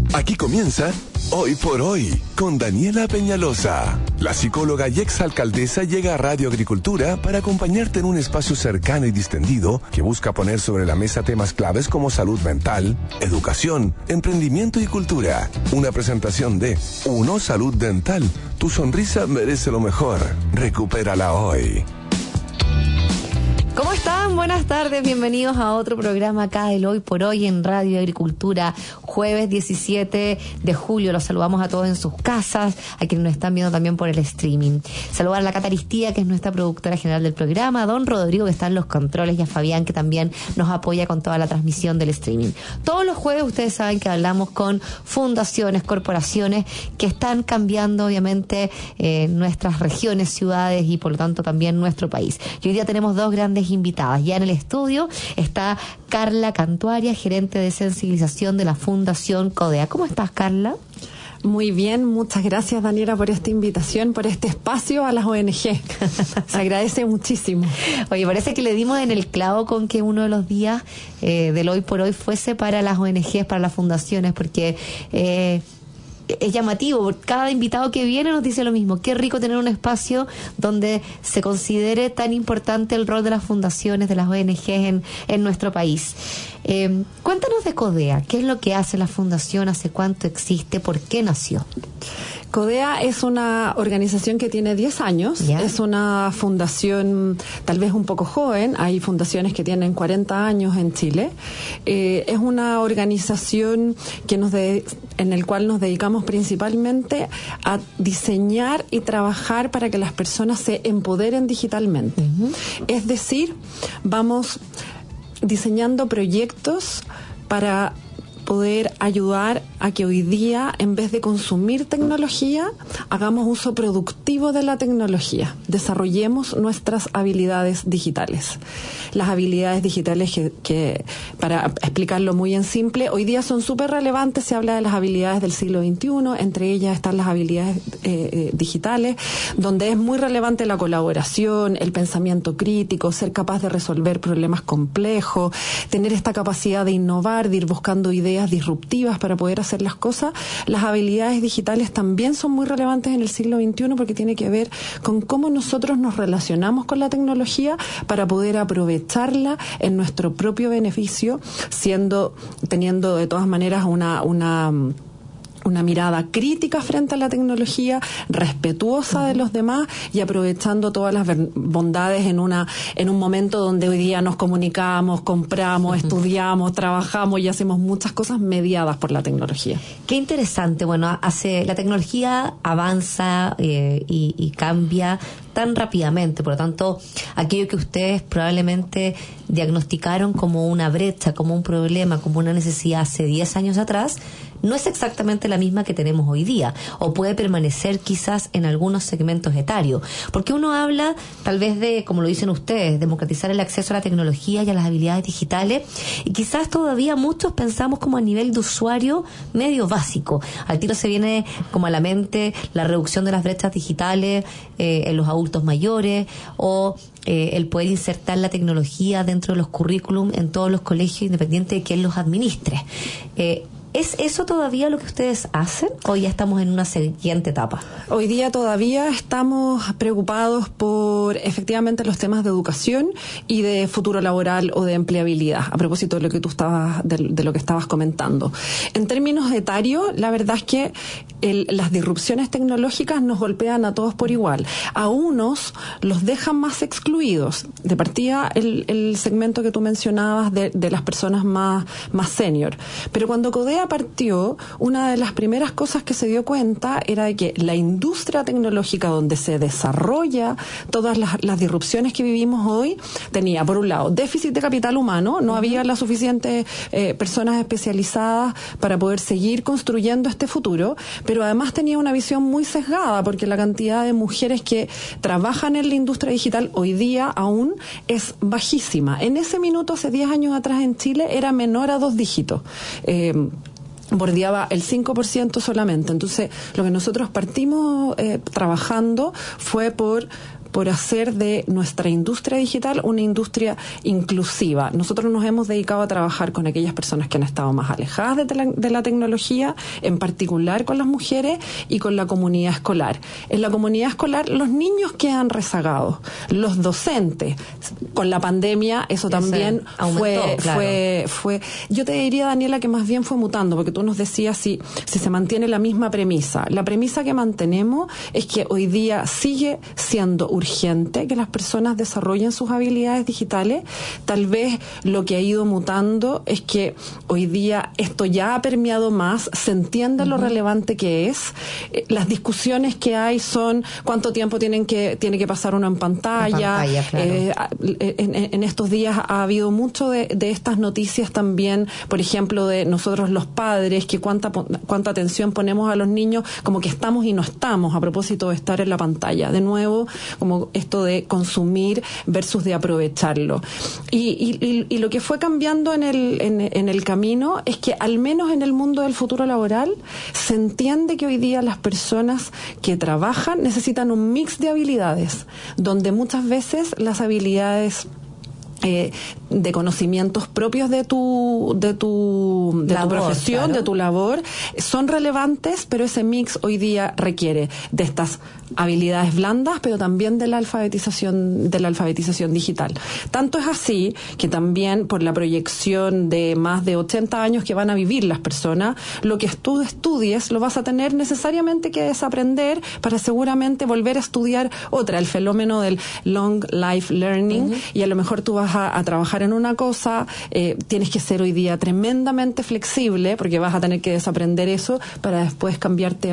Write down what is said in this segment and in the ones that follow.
Aquí comienza Hoy por Hoy con Daniela Peñalosa. La psicóloga y exalcaldesa llega a Radio Agricultura para acompañarte en un espacio cercano y distendido que busca poner sobre la mesa temas claves como salud mental, educación, emprendimiento y cultura. Una presentación de Uno Salud Dental. Tu sonrisa merece lo mejor. Recupérala hoy. ¿Cómo están? Buenas tardes, bienvenidos a otro programa acá del Hoy por Hoy en Radio Agricultura, jueves 17 de julio. Los saludamos a todos en sus casas, a quienes nos están viendo también por el streaming. Saludar a la Cata Aristía, que es nuestra productora general del programa, a don Rodrigo, que está en los controles, y a Fabián, que también nos apoya con toda la transmisión del streaming. Todos los jueves ustedes saben que hablamos con fundaciones, corporaciones que están cambiando obviamente nuestras regiones, ciudades y por lo tanto también nuestro país. Y hoy día tenemos dos grandes invitadas. Ya en el estudio está Carla Cantuaria, gerente de sensibilización de la Fundación Codea. ¿Cómo estás, Carla? Muy bien, muchas gracias, Daniela, por esta invitación, por este espacio a las ONG. Se agradece muchísimo. Oye, parece que le dimos en el clavo con que uno de los días del Hoy por Hoy fuese para las ONGs, para las fundaciones, porque es llamativo. Cada invitado que viene nos dice lo mismo. Qué rico tener un espacio donde se considere tan importante el rol de las fundaciones, de las ONGs en nuestro país. Cuéntanos de Codea. ¿Qué es lo que hace la fundación? ¿Hace cuánto existe? ¿Por qué nació? Codea es una organización que tiene 10 años. ¿Ya? Es una fundación tal vez un poco joven. Hay fundaciones que tienen 40 años en Chile. Es una organización que en el cual nos dedicamos principalmente a diseñar y trabajar para que las personas se empoderen digitalmente. Uh-huh. Es decir, vamos diseñando proyectos para poder ayudar a que hoy día, en vez de consumir tecnología, hagamos uso productivo de la tecnología. Desarrollemos nuestras habilidades digitales. Las habilidades digitales que para explicarlo muy en simple, hoy día son súper relevantes. Se habla de las habilidades del siglo XXI, entre ellas están las habilidades digitales, donde es muy relevante la colaboración, el pensamiento crítico, ser capaz de resolver problemas complejos, tener esta capacidad de innovar, de ir buscando ideas disruptivas para poder hacer las cosas. Las habilidades digitales también son muy relevantes en el siglo XXI porque tiene que ver con cómo nosotros nos relacionamos con la tecnología para poder aprovecharla en nuestro propio beneficio, teniendo de todas maneras una mirada crítica frente a la tecnología, respetuosa de los demás y aprovechando todas las bondades en un momento donde hoy día nos comunicamos, compramos, estudiamos, trabajamos y hacemos muchas cosas mediadas por la tecnología. Qué interesante. Bueno, la tecnología avanza y cambia tan rápidamente, por lo tanto, aquello que ustedes probablemente diagnosticaron como una brecha, como un problema, como una necesidad hace 10 años atrás, no es exactamente la misma que tenemos hoy día, o puede permanecer quizás en algunos segmentos etarios, porque uno habla tal vez de, como lo dicen ustedes, democratizar el acceso a la tecnología y a las habilidades digitales, y quizás todavía muchos pensamos como a nivel de usuario medio básico. Al tiro se viene como a la mente la reducción de las brechas digitales en los adultos mayores, o el poder insertar la tecnología dentro de los currículum en todos los colegios, independiente de quién los administre. ¿Es eso todavía lo que ustedes hacen o ya estamos en una siguiente etapa? Hoy día todavía estamos preocupados por efectivamente los temas de educación y de futuro laboral o de empleabilidad, a propósito de lo que tú estabas comentando. En términos etarios, la verdad es que las disrupciones tecnológicas nos golpean a todos por igual. A unos los dejan más excluidos. De partida, el segmento que tú mencionabas de las personas más senior. Pero cuando Codea partió, una de las primeras cosas que se dio cuenta era de que la industria tecnológica donde se desarrolla todas las disrupciones que vivimos hoy tenía, por un lado, déficit de capital humano, no había las suficientes personas especializadas para poder seguir construyendo este futuro, pero además tenía una visión muy sesgada porque la cantidad de mujeres que trabajan en la industria digital hoy día aún es bajísima. En ese minuto, hace 10 años atrás en Chile, era menor a 2 dígitos. Bordeaba el 5% solamente. Entonces, lo que nosotros partimos trabajando fue por por hacer de nuestra industria digital una industria inclusiva. Nosotros nos hemos dedicado a trabajar con aquellas personas que han estado más alejadas de la tecnología, en particular con las mujeres y con la comunidad escolar. En la comunidad escolar los niños quedan rezagados, los docentes. Con la pandemia eso también fue. Yo te diría, Daniela, que más bien fue mutando, porque tú nos decías si se mantiene la misma premisa. La premisa que mantenemos es que hoy día sigue siendo urgente que las personas desarrollen sus habilidades digitales. Tal vez lo que ha ido mutando es que hoy día esto ya ha permeado más, se entiende lo relevante que es. Las discusiones que hay son cuánto tiempo tiene que pasar uno en pantalla. Claro. En estos días ha habido mucho de estas noticias también, por ejemplo, de nosotros los padres, que cuánta atención ponemos a los niños, como que estamos y no estamos, a propósito de estar en la pantalla. De nuevo, como esto de consumir versus de aprovecharlo. Y lo que fue cambiando en el camino es que, al menos en el mundo del futuro laboral, se entiende que hoy día las personas que trabajan necesitan un mix de habilidades, donde muchas veces las habilidades de conocimientos propios de tu profesión, claro, de tu labor, son relevantes, pero ese mix hoy día requiere de estas habilidades blandas, pero también de la alfabetización digital. Tanto es así que también, por la proyección de más de 80 años que van a vivir las personas, lo que tú estudies lo vas a tener necesariamente que desaprender para seguramente volver a estudiar otra, el fenómeno del long life learning, y a lo mejor tú vas a trabajar en una cosa, tienes que ser hoy día tremendamente flexible, porque vas a tener que desaprender eso para después cambiarte a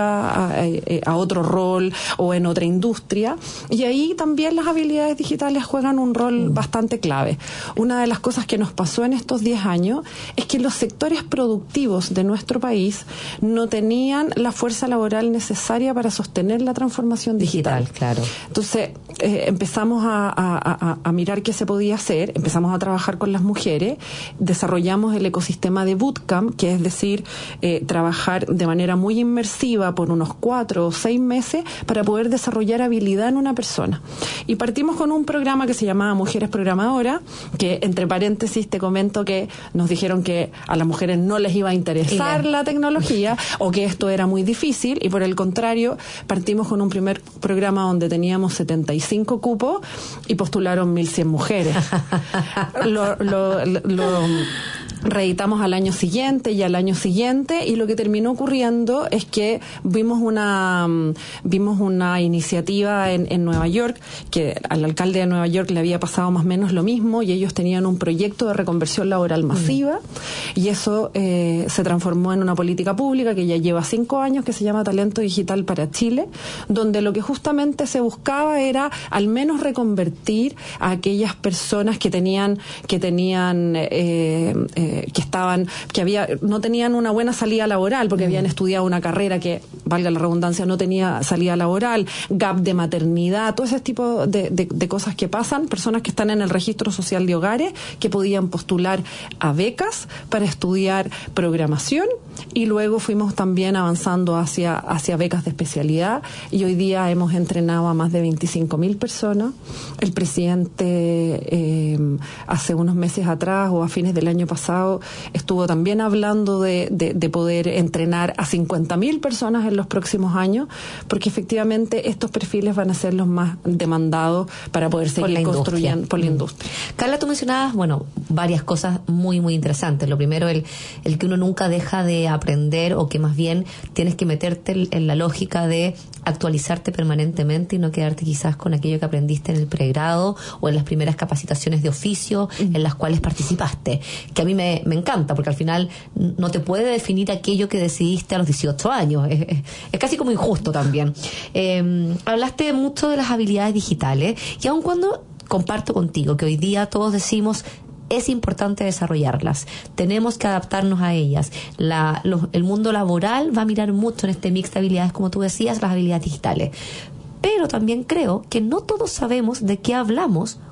otro rol o en otra industria, y ahí también las habilidades digitales juegan un rol bastante clave. Una de las cosas que nos pasó en estos 10 años es que los sectores productivos de nuestro país no tenían la fuerza laboral necesaria para sostener la transformación digital. Claro. Entonces empezamos a mirar qué se podía hacer, empezamos a trabajar con las mujeres, desarrollamos el ecosistema de bootcamp, que es decir, trabajar de manera muy inmersiva por unos 4 o 6 meses para poder desarrollar habilidad en una persona. Y partimos con un programa que se llamaba Mujeres Programadoras, que, entre paréntesis, te comento que nos dijeron que a las mujeres no les iba a interesar la tecnología, o que esto era muy difícil, y por el contrario, partimos con un primer programa donde teníamos 75 cupos y postularon 1.100 mujeres. Lo reeditamos al año siguiente y al año siguiente, y lo que terminó ocurriendo es que vimos una iniciativa en Nueva York, que al alcalde de Nueva York le había pasado más o menos lo mismo, y ellos tenían un proyecto de reconversión laboral masiva, y eso se transformó en una política pública que ya lleva 5 años, que se llama Talento Digital para Chile, donde lo que justamente se buscaba era al menos reconvertir a aquellas personas que no tenían una buena salida laboral, porque habían estudiado una carrera que, valga la redundancia, no tenía salida laboral, gap de maternidad, todo ese tipo de cosas que pasan, personas que están en el registro social de hogares, que podían postular a becas para estudiar programación, y luego fuimos también avanzando hacia becas de especialidad, y hoy día hemos entrenado a más de 25.000 personas. El presidente hace unos meses atrás, o a fines del año pasado, estuvo también hablando de poder entrenar a 50.000 personas en los próximos años, porque efectivamente estos perfiles van a ser los más demandados para poder seguir construyendo por la industria. Carla, tú mencionabas, varias cosas muy, muy interesantes. Lo primero, el que uno nunca deja de aprender, o que más bien tienes que meterte en la lógica de actualizarte permanentemente y no quedarte quizás con aquello que aprendiste en el pregrado o en las primeras capacitaciones de oficio en las cuales participaste, que a mí me encanta, porque al final no te puede definir aquello que decidiste a los 18 años. Es casi como injusto también. Hablaste mucho de las habilidades digitales, y aun cuando comparto contigo que hoy día todos decimos es importante desarrollarlas, tenemos que adaptarnos a ellas, el mundo laboral va a mirar mucho en este mix de habilidades, como tú decías, las habilidades digitales. Pero también creo que no todos sabemos de qué hablamos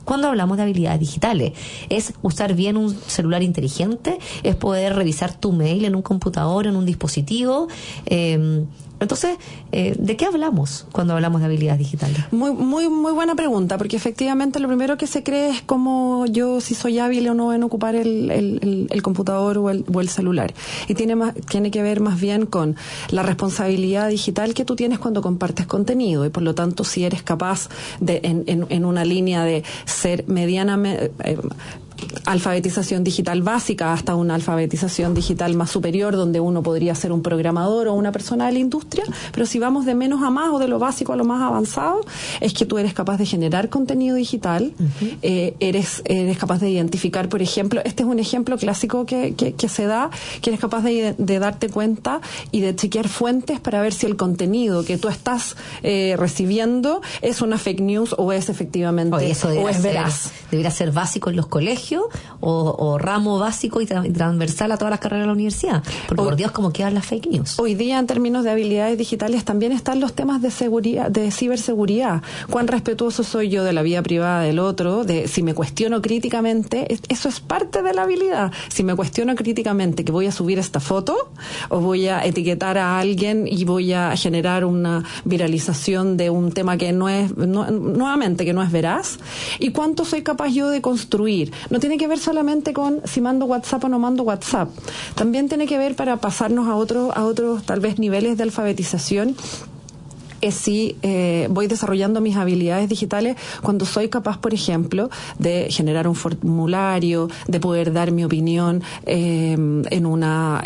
cuando hablamos de habilidades digitales. Es usar bien un celular inteligente, es poder revisar tu mail en un computador, en un dispositivo. Entonces, ¿de qué hablamos cuando hablamos de habilidades digitales? Muy buena pregunta, porque efectivamente lo primero que se cree es cómo yo, si soy hábil o no en ocupar el computador o el celular. Y tiene que ver más bien con la responsabilidad digital que tú tienes cuando compartes contenido, y por lo tanto, si eres capaz de, en una línea de ser medianamente alfabetización digital básica hasta una alfabetización digital más superior, donde uno podría ser un programador o una persona de la industria, pero si vamos de menos a más o de lo básico a lo más avanzado, es que tú eres capaz de generar contenido digital, eres capaz de identificar, por ejemplo, este es un ejemplo clásico que se da, que eres capaz de darte cuenta y de chequear fuentes para ver si el contenido que tú estás recibiendo es una fake news o es efectivamente, o es veraz. Debería ser básico en los colegios o ramo básico y transversal a todas las carreras de la universidad. Porque por Dios, ¿cómo quedan las fake news? Hoy día, en términos de habilidades digitales, también están los temas de seguridad, de ciberseguridad. ¿Cuán respetuoso soy yo de la vida privada del otro? De si me cuestiono críticamente, eso es parte de la habilidad. Si me cuestiono críticamente que voy a subir esta foto o voy a etiquetar a alguien y voy a generar una viralización de un tema que nuevamente, que no es veraz. ¿Y cuánto soy capaz yo de construir? No tiene que ver solamente con si mando WhatsApp o no mando WhatsApp. También tiene que ver, para pasarnos a otros tal vez niveles de alfabetización, es si voy desarrollando mis habilidades digitales cuando soy capaz, por ejemplo, de generar un formulario, de poder dar mi opinión en una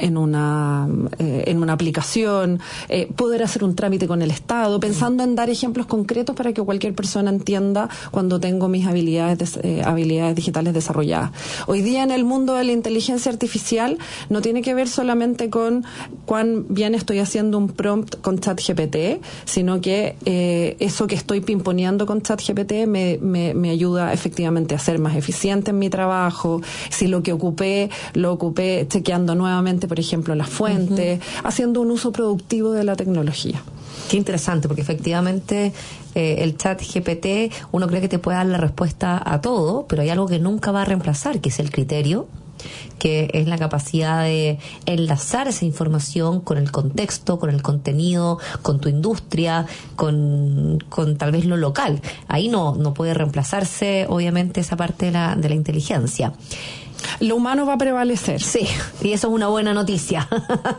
aplicación, poder hacer un trámite con el Estado, pensando en dar ejemplos concretos para que cualquier persona entienda cuando tengo mis habilidades digitales desarrolladas. Hoy día, en el mundo de la inteligencia artificial, no tiene que ver solamente con cuán bien estoy haciendo un prompt con ChatGPT, sino que eso que estoy pimponeando con ChatGPT me ayuda efectivamente a ser más eficiente en mi trabajo. Si lo ocupé chequeando nuevamente, por ejemplo, las fuentes, haciendo un uso productivo de la tecnología. Qué interesante, porque efectivamente el ChatGPT, uno cree que te puede dar la respuesta a todo, pero hay algo que nunca va a reemplazar, que es el criterio, que es la capacidad de enlazar esa información con el contexto, con el contenido, con tu industria, con tal vez lo local. Ahí no puede reemplazarse, obviamente, esa parte de la inteligencia. Lo humano va a prevalecer. Sí, y eso es una buena noticia.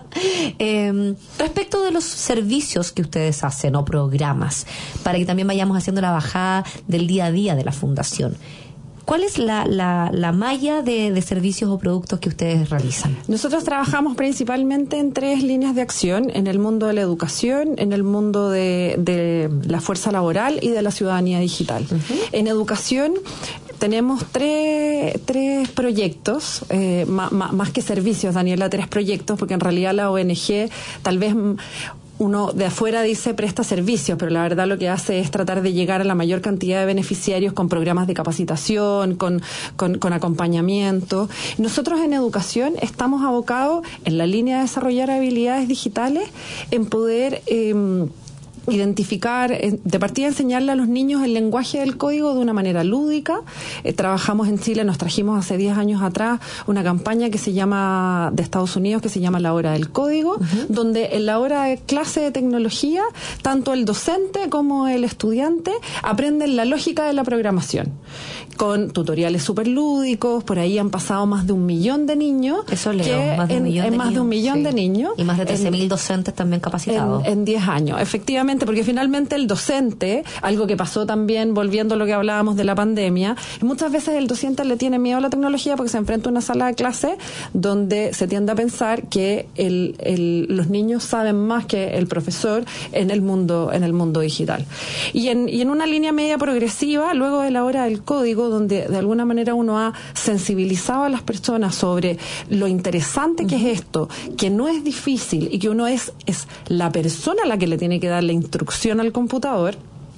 Respecto de los servicios que ustedes hacen o programas, para que también vayamos haciendo la bajada del día a día de la fundación, ¿cuál es la malla de servicios o productos que ustedes realizan? Nosotros trabajamos principalmente en 3 líneas de acción: en el mundo de la educación, en el mundo de la fuerza laboral y de la ciudadanía digital. En educación tenemos tres proyectos, más que servicios, Daniela, 3 proyectos, porque en realidad la ONG tal vez uno de afuera dice presta servicios, pero la verdad lo que hace es tratar de llegar a la mayor cantidad de beneficiarios con programas de capacitación, con acompañamiento. Nosotros en educación estamos abocados en la línea de desarrollar habilidades digitales, en poder identificar, de partida enseñarle a los niños el lenguaje del código de una manera lúdica. Trabajamos en Chile, nos trajimos hace 10 años atrás una campaña que se llama, de Estados Unidos, que se llama La Hora del Código, donde en la hora de clase de tecnología, tanto el docente como el estudiante aprenden la lógica de la programación, con tutoriales súper lúdicos. Por ahí han pasado más de 1 millón de niños. Eso leo, más de 1 millón de niños. Más de 1 millón de niños. Y más de 13.000 docentes también capacitados. En 10 años, efectivamente, porque finalmente el docente, algo que pasó también, volviendo a lo que hablábamos de la pandemia, muchas veces el docente le tiene miedo a la tecnología porque se enfrenta a una sala de clase donde se tiende a pensar que los niños saben más que el profesor en el mundo digital. Y en una línea media progresiva, luego de la hora del código, donde de alguna manera uno ha sensibilizado a las personas sobre lo interesante que es esto, que no es difícil y que uno es la persona a la que le tiene que dar la instrucción al computador.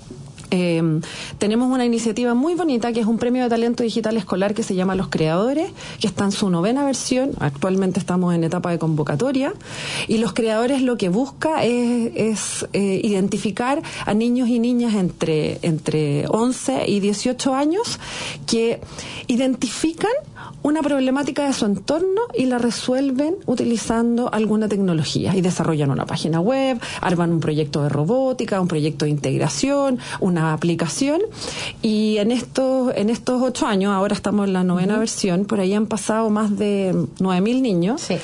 Tenemos una iniciativa muy bonita que es un premio de talento digital escolar que se llama Los Creadores, que está en su 9ª versión. Actualmente estamos en etapa de convocatoria, y Los Creadores lo que busca es identificar a niños y niñas entre 11 y 18 años que identifican una problemática de su entorno y la resuelven utilizando alguna tecnología, y desarrollan una página web, arman un proyecto de robótica, un proyecto de integración, una aplicación, y en estos 8 años, ahora estamos en la 9ª versión, por ahí han pasado más de 9.000 niños, sí.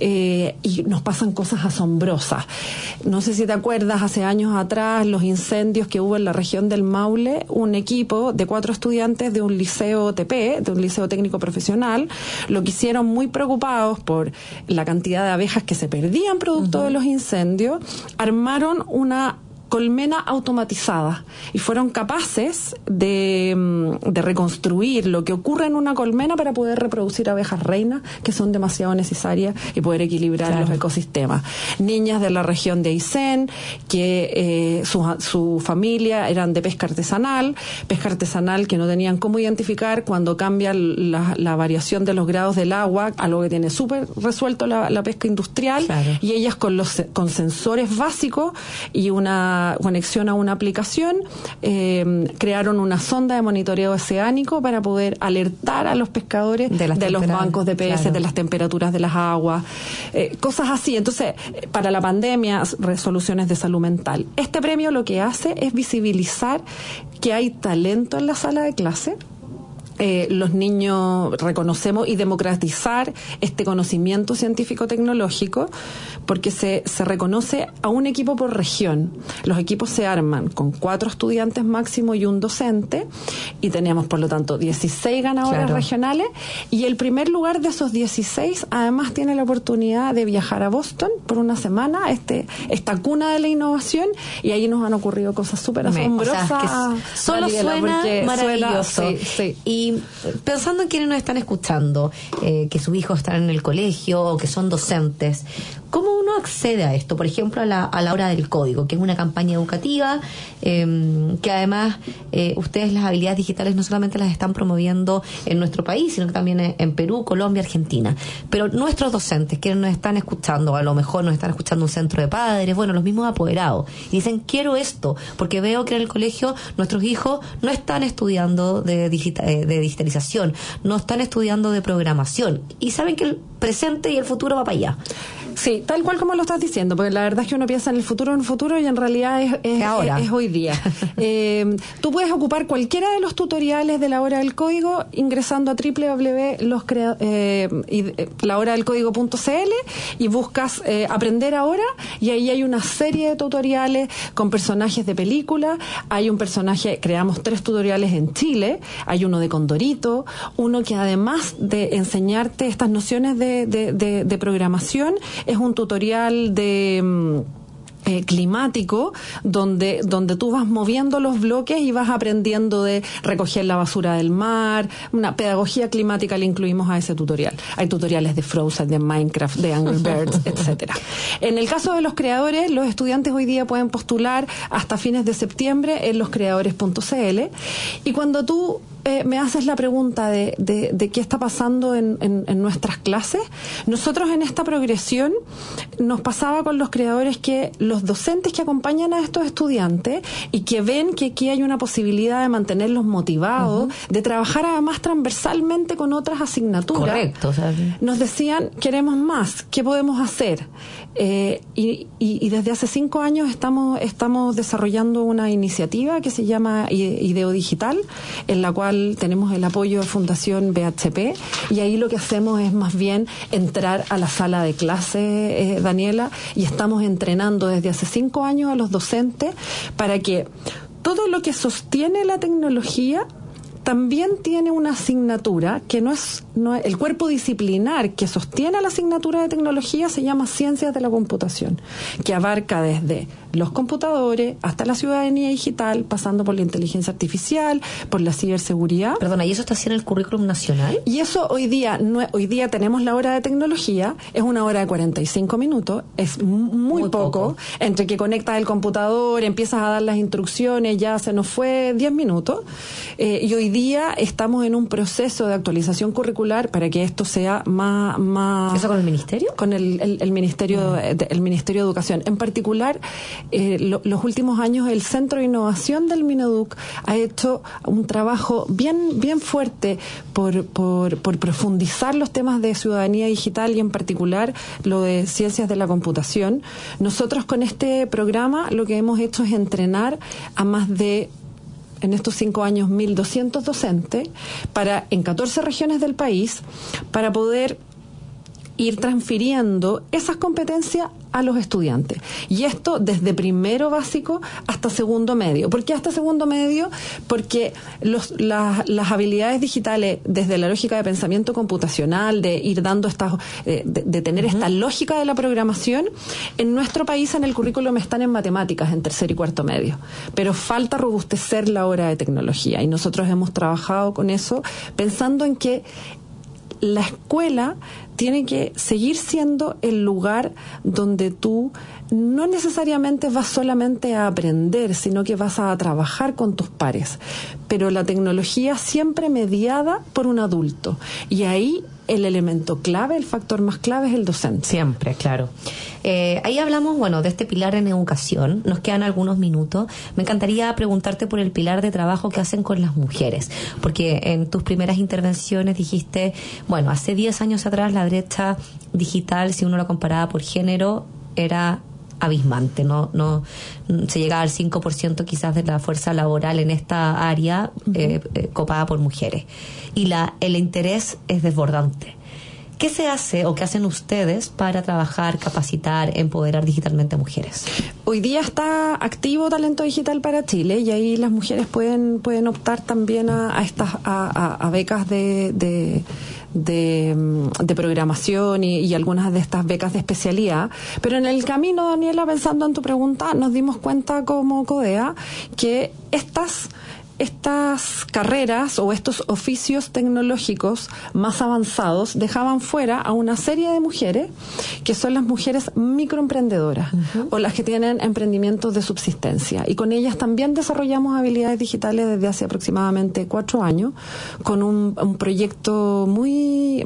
Y nos pasan cosas asombrosas. No sé si te acuerdas, hace años atrás, los incendios que hubo en la región del Maule, un equipo de 4 estudiantes de un liceo TP, de un liceo técnico profesional, lo que hicieron, muy preocupados por la cantidad de abejas que se perdían producto de los incendios, armaron una colmena automatizada y fueron capaces de reconstruir lo que ocurre en una colmena para poder reproducir abejas reinas, que son demasiado necesarias, y poder equilibrar los ecosistemas. Niñas de la región de Aysén, que su familia eran de pesca artesanal que no tenían cómo identificar cuando cambia la variación de los grados del agua, algo que tiene súper resuelto la pesca industrial, y ellas con sensores básicos y una conexión a una aplicación, crearon una sonda de monitoreo oceánico para poder alertar a los pescadores de los bancos de peces, de las temperaturas de las aguas, cosas así. Entonces, para la pandemia, resoluciones de salud mental. Este premio lo que hace es visibilizar que hay talento en la sala de clase. Los niños reconocemos, y democratizar este conocimiento científico-tecnológico, porque se reconoce a un equipo por región. Los equipos se arman con 4 estudiantes máximo y un docente, y tenemos, por lo tanto, 16 ganadoras regionales, y el primer lugar de esos 16 además tiene la oportunidad de viajar a Boston por una semana, esta cuna de la innovación, y ahí nos han ocurrido cosas súper asombrosas. O sea, que solo suena maravilloso. Sí. Y pensando en quienes nos están escuchando, que sus hijos están en el colegio o que son docentes, ¿cómo uno accede a esto? Por ejemplo, a la hora del código, que es una campaña educativa, que además ustedes las habilidades digitales no solamente las están promoviendo en nuestro país, sino que también en Perú, Colombia, Argentina. Pero nuestros docentes, quienes nos están escuchando, a lo mejor nos están escuchando un centro de padres, bueno, los mismos apoderados, y dicen, quiero esto, porque veo que en el colegio nuestros hijos no están estudiando de digitalización, no están estudiando de programación, y saben que el presente y el futuro va para allá. Sí, tal cual como lo estás diciendo, porque la verdad es que uno piensa en el futuro y en realidad es hoy día. Tú puedes ocupar cualquiera de los tutoriales de la hora del código ingresando a lahoradelcódigo.cl y buscas aprender ahora, y ahí hay una serie de tutoriales con personajes de película. Hay un personaje, creamos 3 tutoriales en Chile, hay uno de Condorito, uno que además de enseñarte estas nociones de programación, es un tutorial de climático, donde tú vas moviendo los bloques y vas aprendiendo de recoger la basura del mar. Una pedagogía climática le incluimos a ese tutorial. Hay tutoriales de Frozen, de Minecraft, de Angry Birds, etcétera. En el caso de los creadores, los estudiantes hoy día pueden postular hasta fines de septiembre en loscreadores.cl, y cuando tú me haces la pregunta de qué está pasando en nuestras clases, nosotros en esta progresión nos pasaba con los creadores que los docentes que acompañan a estos estudiantes y que ven que aquí hay una posibilidad de mantenerlos motivados, de trabajar además transversalmente con otras asignaturas. Correcto. O sea, nos decían, queremos más, ¿qué podemos hacer? Y desde hace 5 años estamos desarrollando una iniciativa que se llama Ideo Digital, en la cual tenemos el apoyo de Fundación BHP, y ahí lo que hacemos es más bien entrar a la sala de clase, Daniela, y estamos entrenando desde hace 5 años a los docentes para que todo lo que sostiene la tecnología también tiene una asignatura que no es el cuerpo disciplinar que sostiene la asignatura de tecnología se llama Ciencias de la Computación, que abarca desde los computadores hasta la ciudadanía digital, pasando por la inteligencia artificial, por la ciberseguridad. Perdona, ¿y eso está así en el currículum nacional? Y eso hoy día tenemos la hora de tecnología, es una hora de 45 minutos, es muy poco, entre que conectas el computador, empiezas a dar las instrucciones, ya se nos fue 10 minutos, y hoy día estamos en un proceso de actualización curricular para que esto sea más... ¿Eso con el Ministerio? Con el Ministerio, el Ministerio de Educación. En particular, los últimos años el Centro de Innovación del Mineduc ha hecho un trabajo bien fuerte por profundizar los temas de ciudadanía digital y en particular lo de ciencias de la computación. Nosotros con este programa lo que hemos hecho es entrenar a más de, en estos 5 años, 1.200 docentes en 14 regiones del país para poder ir transfiriendo esas competencias a los estudiantes. Y esto desde primero básico hasta segundo medio. ¿Por qué hasta segundo medio? Porque las habilidades digitales, desde la lógica de pensamiento computacional, de ir dando de tener esta lógica de la programación, en nuestro país en el currículum están en matemáticas, en tercer y cuarto medio. Pero falta robustecer la hora de tecnología. Y nosotros hemos trabajado con eso, pensando en que la escuela tiene que seguir siendo el lugar donde tú no necesariamente vas solamente a aprender, sino que vas a trabajar con tus pares. Pero la tecnología siempre mediada por un adulto. Y ahí el elemento clave, el factor más clave es el docente. Siempre, claro. Ahí hablamos, de este pilar en educación. Nos quedan algunos minutos. Me encantaría preguntarte por el pilar de trabajo que hacen con las mujeres. Porque en tus primeras intervenciones dijiste, hace 10 años atrás la brecha digital, si uno lo comparaba por género, era abismante, no se llegaba al 5% quizás de la fuerza laboral en esta área copada por mujeres, y el interés es desbordante. ¿Qué se hace o qué hacen ustedes para trabajar, capacitar, empoderar digitalmente a mujeres? Hoy día está activo Talento Digital para Chile y ahí las mujeres pueden optar también a becas de programación y algunas de estas becas de especialidad. Pero en el camino, Daniela, pensando en tu pregunta, nos dimos cuenta como CODEA que estas carreras o estos oficios tecnológicos más avanzados dejaban fuera a una serie de mujeres que son las mujeres microemprendedoras o las que tienen emprendimientos de subsistencia, y con ellas también desarrollamos habilidades digitales desde hace aproximadamente 4 años con un proyecto muy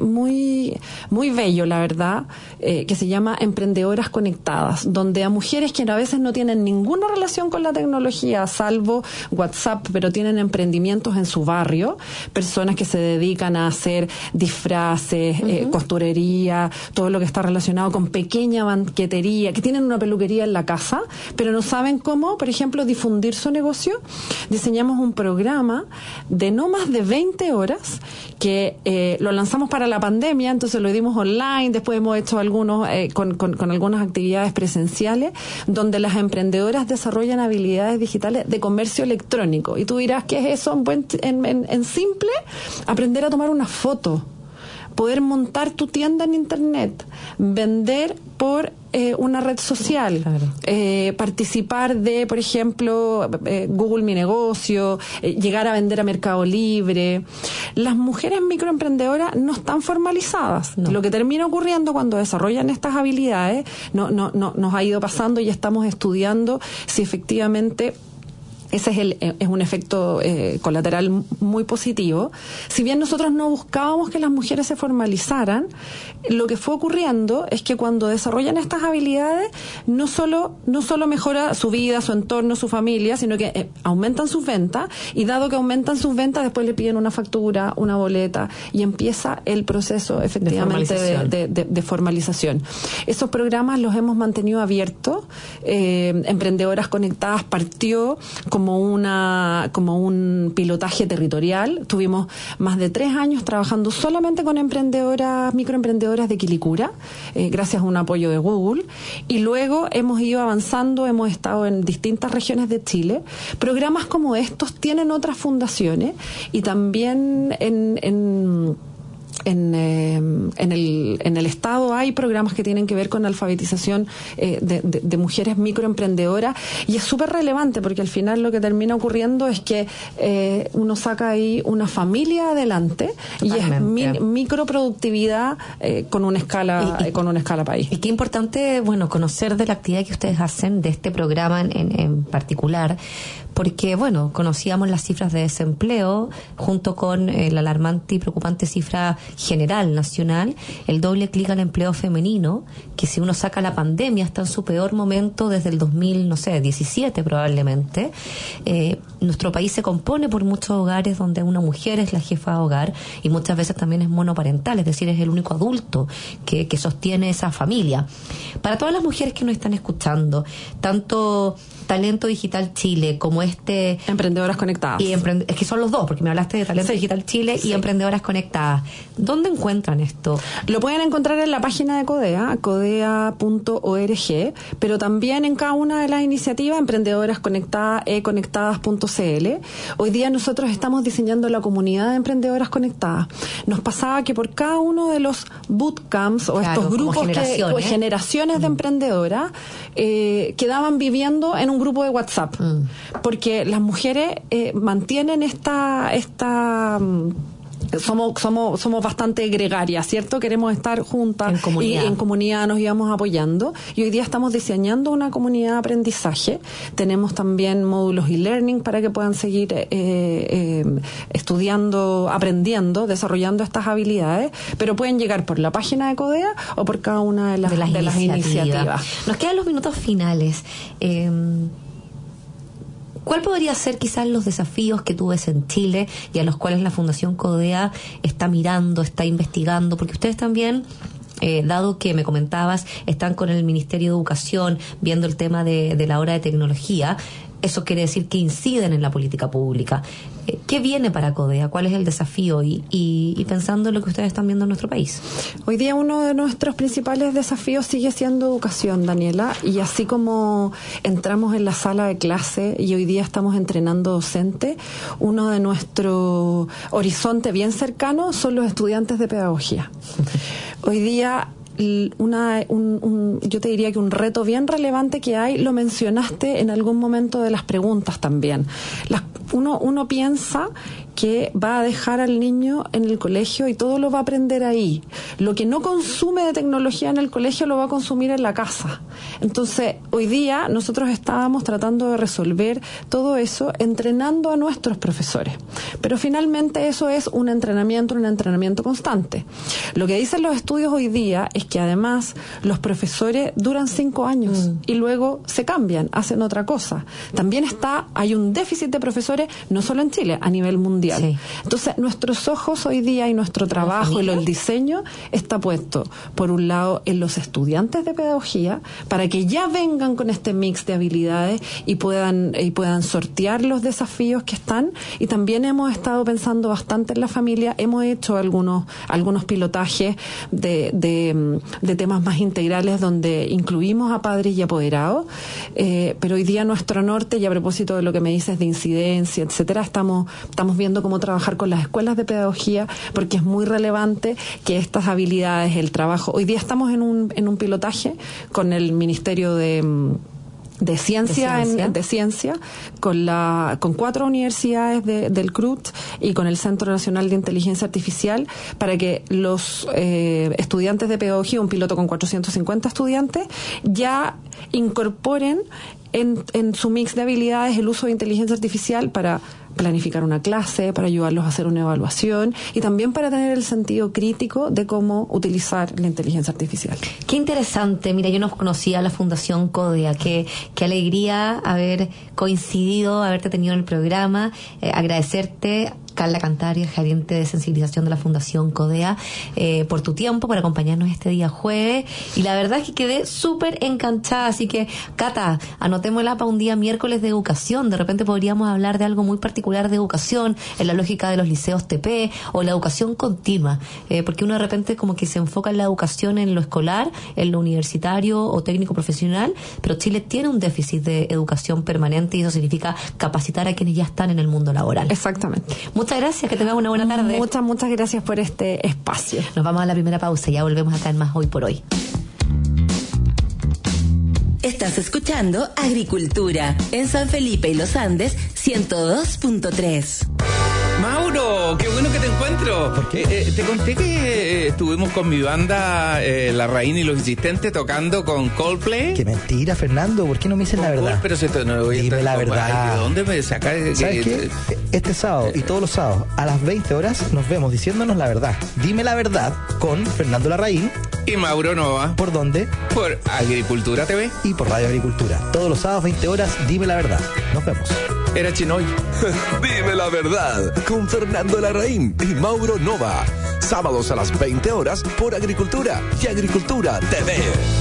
bello, la verdad, que se llama Emprendedoras Conectadas, donde a mujeres que a veces no tienen ninguna relación con la tecnología salvo WhatsApp, pero tienen emprendimientos en su barrio, personas que se dedican a hacer disfraces, costurería, todo lo que está relacionado con pequeña banquetería, que tienen una peluquería en la casa, pero no saben cómo, por ejemplo, difundir su negocio. Diseñamos un programa de no más de 20 horas que lo lanzamos para la pandemia, entonces lo dimos online, después hemos hecho algunos con algunas actividades presenciales, donde las emprendedoras desarrollan habilidades digitales de comercio electrónico. Y tú dirás, ¿qué es eso? En simple, aprender a tomar una foto, poder montar tu tienda en internet, vender por una red social, claro. Participar de, por ejemplo, Google Mi Negocio, llegar a vender a Mercado Libre. Las mujeres microemprendedoras no están formalizadas. No. Lo que termina ocurriendo cuando desarrollan estas habilidades, nos ha ido pasando y estamos estudiando si efectivamente ese es un efecto colateral muy positivo. Si bien nosotros no buscábamos que las mujeres se formalizaran, lo que fue ocurriendo es que cuando desarrollan estas habilidades, no solo mejora su vida, su entorno, su familia, sino que aumentan sus ventas, y dado que aumentan sus ventas, después le piden una factura, una boleta, y empieza el proceso efectivamente de formalización. Esos programas los hemos mantenido abiertos. Emprendedoras Conectadas partió como como un pilotaje territorial. Tuvimos más de 3 años trabajando solamente con microemprendedoras de Quilicura, gracias a un apoyo de Google, y luego hemos ido avanzando, hemos estado en distintas regiones de Chile. Programas como estos tienen otras fundaciones, y también en el Estado hay programas que tienen que ver con alfabetización de mujeres microemprendedoras, y es súper relevante porque al final lo que termina ocurriendo es que uno saca ahí una familia adelante. Totalmente. Y es microproductividad con una escala país. Y qué importante, conocer de la actividad que ustedes hacen, de este programa en particular, porque, conocíamos las cifras de desempleo junto con la alarmante y preocupante cifra general nacional, el doble clic al empleo femenino, que si uno saca la pandemia está en su peor momento desde el 2017 probablemente. Nuestro país se compone por muchos hogares donde una mujer es la jefa de hogar y muchas veces también es monoparental, es decir, es el único adulto que sostiene esa familia. Para todas las mujeres que nos están escuchando, tanto Talento Digital Chile como Emprendedoras Conectadas. Es que son los dos, porque me hablaste de Talento Digital Chile y Emprendedoras Conectadas. ¿Dónde encuentran esto? Lo pueden encontrar en la página de CODEA, codea.org, pero también en cada una de las iniciativas, Emprendedoras Conectadas, econectadas.cl. Hoy día nosotros estamos diseñando la comunidad de Emprendedoras Conectadas. Nos pasaba que por cada uno de los bootcamps o estos grupos generaciones de emprendedoras quedaban viviendo en un grupo de WhatsApp. Porque las mujeres mantienen somos bastante gregarias, ¿cierto? Queremos estar juntas y en comunidad nos íbamos apoyando, y hoy día estamos diseñando una comunidad de aprendizaje. Tenemos también módulos e-learning para que puedan seguir estudiando, aprendiendo, desarrollando estas habilidades, pero pueden llegar por la página de CODEA o por cada una de las iniciativas. Nos quedan los minutos finales. ¿Cuál podría ser quizás los desafíos que tú ves en Chile y a los cuales la Fundación CODEA está mirando, está investigando? Porque ustedes también, dado que me comentabas, están con el Ministerio de Educación viendo el tema de la hora de tecnología. Eso quiere decir que inciden en la política pública. ¿Qué viene para CODEA? ¿Cuál es el desafío? Y pensando en lo que ustedes están viendo en nuestro país. Hoy día uno de nuestros principales desafíos sigue siendo educación, Daniela, y así como entramos en la sala de clase y hoy día estamos entrenando docentes, uno de nuestro horizonte bien cercano son los estudiantes de pedagogía. Hoy día yo te diría que un reto bien relevante que hay, lo mencionaste en algún momento de las preguntas también. Uno piensa que va a dejar al niño en el colegio y todo lo va a aprender ahí. Lo que no consume de tecnología en el colegio lo va a consumir en la casa. Entonces, hoy día nosotros estábamos tratando de resolver todo eso entrenando a nuestros profesores. Pero finalmente eso es un entrenamiento constante. Lo que dicen los estudios hoy día es que además los profesores duran 5 años y luego se cambian, hacen otra cosa. También hay un déficit de profesores, no solo en Chile, a nivel mundial. Sí. Entonces, nuestros ojos hoy día y nuestro trabajo y el diseño está puesto, por un lado, en los estudiantes de pedagogía, para que ya vengan con este mix de habilidades y puedan sortear los desafíos que están. Y también hemos estado pensando bastante en la familia. Hemos hecho algunos pilotajes de temas más integrales donde incluimos a padres y apoderados, pero hoy día nuestro norte, y a propósito de lo que me dices de incidencia, etcétera, estamos viendo cómo trabajar con las escuelas de pedagogía, porque es muy relevante que estas habilidades, el trabajo, hoy día estamos en un pilotaje con el Ministerio de Ciencia con 4 universidades del CRUT y con el Centro Nacional de Inteligencia Artificial, para que los estudiantes de pedagogía, un piloto con 450 estudiantes, ya incorporen en su mix de habilidades el uso de inteligencia artificial para planificar una clase, para ayudarlos a hacer una evaluación y también para tener el sentido crítico de cómo utilizar la inteligencia artificial. Qué interesante. Mira, yo no conocía la Fundación CODEA. Qué alegría haber coincidido, haberte tenido en el programa. Agradecerte Carla Cantaria, gerente de sensibilización de la Fundación Codea, por tu tiempo para acompañarnos este día jueves. Y la verdad es que quedé súper enganchada, así que, Cata, anotémosla para un día miércoles de educación. De repente podríamos hablar de algo muy particular de educación, en la lógica de los liceos TP o la educación continua, porque uno de repente como que se enfoca en la educación en lo escolar, en lo universitario o técnico profesional, pero Chile tiene un déficit de educación permanente y eso significa capacitar a quienes ya están en el mundo laboral. Exactamente. Muchas gracias, que tengas una buena tarde. Muchas gracias por este espacio. Nos vamos a la primera pausa, ya volvemos acá en Más Hoy por Hoy. Estás escuchando Agricultura en San Felipe y Los Andes 102.3. Mauro, qué bueno que te encuentro. ¿Por qué? Te conté que estuvimos con mi banda La Raíz y los Insistentes tocando con Coldplay. Qué mentira, Fernando, ¿por qué no me dices la verdad? Pero no voy a Dime estar la verdad. ¿De dónde me sacas? ¿Sabes qué? Este sábado y todos los sábados a las 20 horas nos vemos diciéndonos la verdad. Dime la verdad con Fernando Larraín Y Mauro Nova. ¿Por dónde? Por Agricultura TV. Y por Radio Agricultura. Todos los sábados 20 horas, dime la verdad. Nos vemos. Era Chinoy. Dime la verdad con Fernando Larraín y Mauro Nova. Sábados a las 20 horas por Agricultura y Agricultura TV.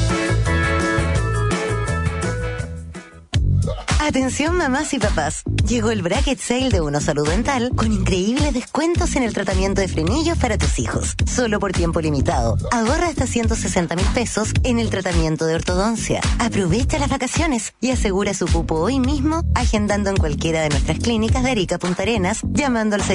Atención mamás y papás, llegó el Bracket Sale de Uno Salud Dental con increíbles descuentos en el tratamiento de frenillos para tus hijos. Solo por tiempo limitado. Ahorra hasta 160,000 pesos en el tratamiento de ortodoncia. Aprovecha las vacaciones y asegura su cupo hoy mismo agendando en cualquiera de nuestras clínicas de Arica Punta Arenas llamando al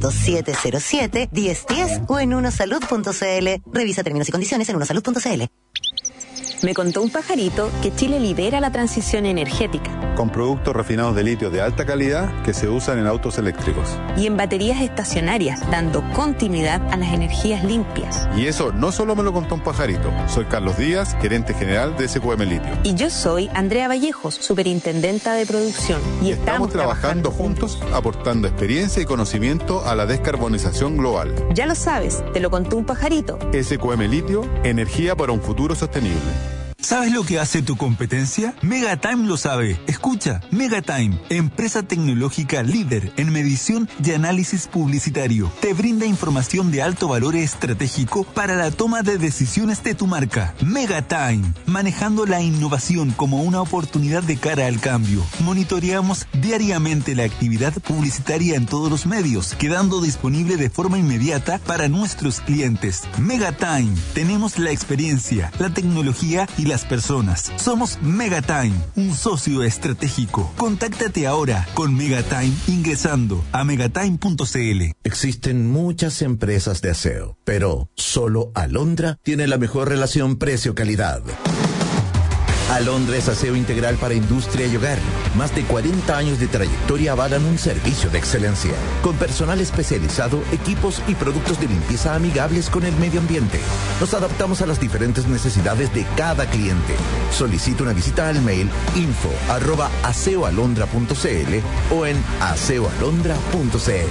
600-707-1010 o en unosalud.cl. Revisa términos y condiciones en unosalud.cl. Me contó un pajarito que Chile lidera la transición energética. Con productos refinados de litio de alta calidad que se usan en autos eléctricos. Y en baterías estacionarias, dando continuidad a las energías limpias. Y eso no solo me lo contó un pajarito. Soy Carlos Díaz, gerente general de SQM Litio. Y yo soy Andrea Vallejos, superintendenta de producción. Y estamos trabajando juntos, aportando experiencia y conocimiento a la descarbonización global. Ya lo sabes, te lo contó un pajarito. SQM Litio, energía para un futuro sostenible. ¿Sabes lo que hace tu competencia? Megatime lo sabe. Escucha, Megatime, empresa tecnológica líder en medición y análisis publicitario. Te brinda información de alto valor estratégico para la toma de decisiones de tu marca. Megatime, manejando la innovación como una oportunidad de cara al cambio. Monitoreamos diariamente la actividad publicitaria en todos los medios, quedando disponible de forma inmediata para nuestros clientes. Megatime, tenemos la experiencia, la tecnología y las personas. Somos Megatime, un socio estratégico. Contáctate ahora con Megatime ingresando a megatime.cl. Existen muchas empresas de aseo, pero solo Alondra tiene la mejor relación precio-calidad. Alondra es aseo integral para industria y hogar. Más de 40 años de trayectoria avalan un servicio de excelencia. Con personal especializado, equipos y productos de limpieza amigables con el medio ambiente. Nos adaptamos a las diferentes necesidades de cada cliente. Solicita una visita al mail info@aseoalondra.cl o en aseoalondra.cl.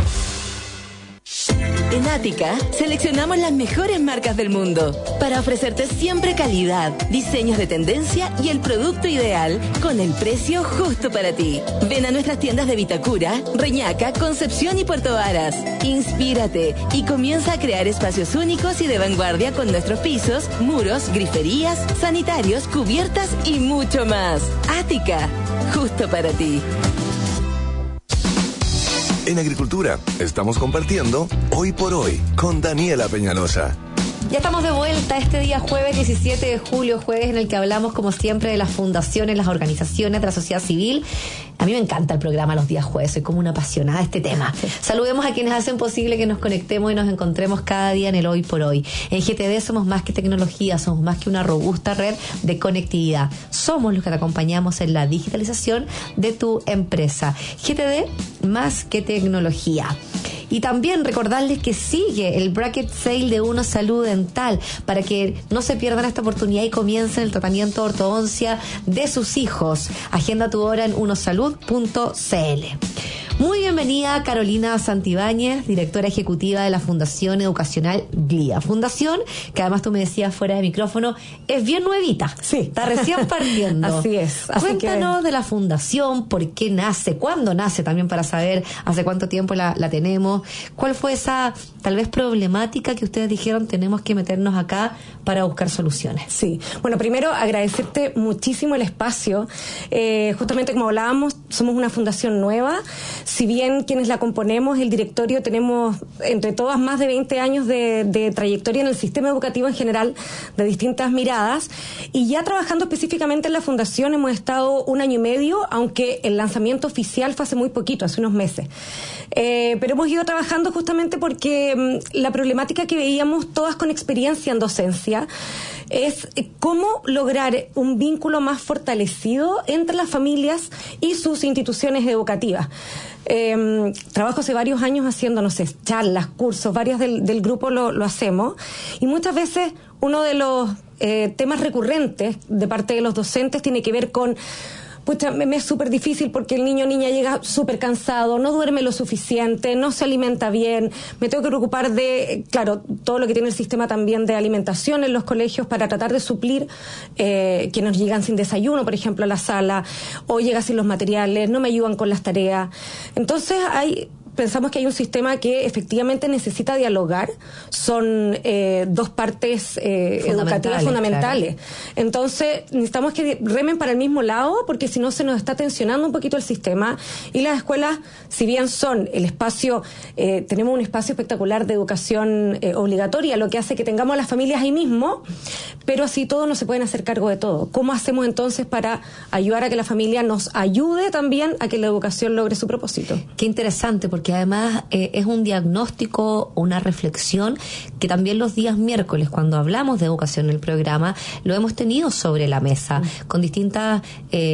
En Ática, seleccionamos las mejores marcas del mundo para ofrecerte siempre calidad, diseños de tendencia y el producto ideal con el precio justo para ti. Ven a nuestras tiendas de Vitacura, Reñaca, Concepción y Puerto Varas. Inspírate y comienza a crear espacios únicos y de vanguardia con nuestros pisos, muros, griferías, sanitarios, cubiertas y mucho más. Ática, justo para ti. En Agricultura estamos compartiendo Hoy por Hoy con Daniela Peñalosa. Ya estamos de vuelta este día jueves 17 de julio, jueves en el que hablamos como siempre de las fundaciones, las organizaciones de la sociedad civil. A mí me encanta el programa los días jueves, soy como una apasionada de este tema. Saludemos a quienes hacen posible que nos conectemos y nos encontremos cada día en el Hoy por Hoy. En GTD somos más que tecnología, somos más que una robusta red de conectividad. Somos los que te acompañamos en la digitalización de tu empresa. GTD, más que tecnología. Y también recordarles que sigue el Bracket Sale de Uno Salud Dental para que no se pierdan esta oportunidad y comiencen el tratamiento de ortodoncia de sus hijos. Agenda tu hora en unosalud.cl. Muy bienvenida Carolina Santibáñez, directora ejecutiva de la Fundación Educacional GLIA. Fundación que además tú me decías fuera de micrófono, es bien nuevita. Sí. Está recién partiendo. Así es. Cuéntanos de la fundación, por qué nace, cuándo nace también para saber hace cuánto tiempo la tenemos. ¿Cuál fue esa tal vez problemática que ustedes dijeron tenemos que meternos acá para buscar soluciones? Sí. Bueno, primero agradecerte muchísimo el espacio. Justamente como hablábamos, somos una fundación nueva. Si bien quienes la componemos, el directorio, tenemos entre todas más de 20 años de trayectoria en el sistema educativo en general, de distintas miradas, y ya trabajando específicamente en la fundación hemos estado 1 año y medio, aunque el lanzamiento oficial fue hace muy poquito, hace unos meses. Pero hemos ido trabajando justamente porque la problemática que veíamos todas con experiencia en docencia es cómo lograr un vínculo más fortalecido entre las familias y sus instituciones educativas. Trabajo hace varios años haciendo, no sé, charlas, cursos, varias del grupo lo hacemos, y muchas veces uno de los temas recurrentes de parte de los docentes tiene que ver con: pucha, me es súper difícil porque el niño o niña llega súper cansado, no duerme lo suficiente, no se alimenta bien, me tengo que preocupar de, claro, todo lo que tiene el sistema también de alimentación en los colegios para tratar de suplir quienes llegan sin desayuno, por ejemplo, a la sala, o llega sin los materiales, no me ayudan con las tareas. Entonces pensamos que hay un sistema que efectivamente necesita dialogar. Son dos partes educativas fundamentales. Claro. Entonces necesitamos que remen para el mismo lado, porque si no se nos está tensionando un poquito el sistema. Y las escuelas, si bien son el espacio, tenemos un espacio espectacular de educación obligatoria, lo que hace que tengamos a las familias ahí mismo, pero así todos no se pueden hacer cargo de todo. ¿Cómo hacemos entonces para ayudar a que la familia nos ayude también a que la educación logre su propósito? Qué interesante, porque además es un diagnóstico, una reflexión que también los días miércoles, cuando hablamos de educación en el programa, lo hemos tenido sobre la mesa con distintas,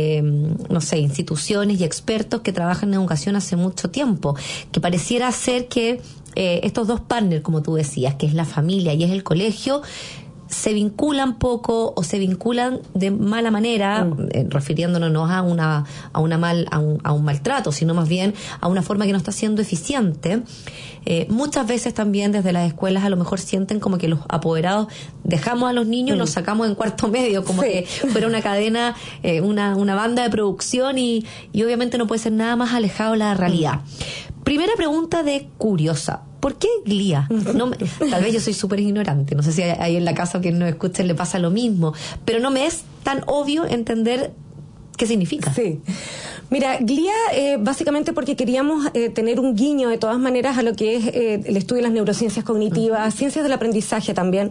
no sé, instituciones y expertos que trabajan en educación hace mucho tiempo, que pareciera ser que estos dos partners, como tú decías, que es la familia y es el colegio, se vinculan poco o se vinculan de mala manera, refiriéndonos no a un maltrato, sino más bien a una forma que no está siendo eficiente. Muchas veces también desde las escuelas a lo mejor sienten como que los apoderados dejamos a los niños y los sacamos en cuarto medio, como que fuera una cadena, una banda de producción, y obviamente no puede ser nada más alejado de la realidad. Primera pregunta de curiosa: ¿por qué GLIA? Tal vez yo soy súper ignorante, no sé si ahí en la casa o quien nos escuche le pasa lo mismo, pero no me es tan obvio entender qué significa. Sí. Mira, GLIA básicamente porque queríamos tener un guiño de todas maneras a lo que es el estudio de las neurociencias cognitivas, ciencias del aprendizaje también.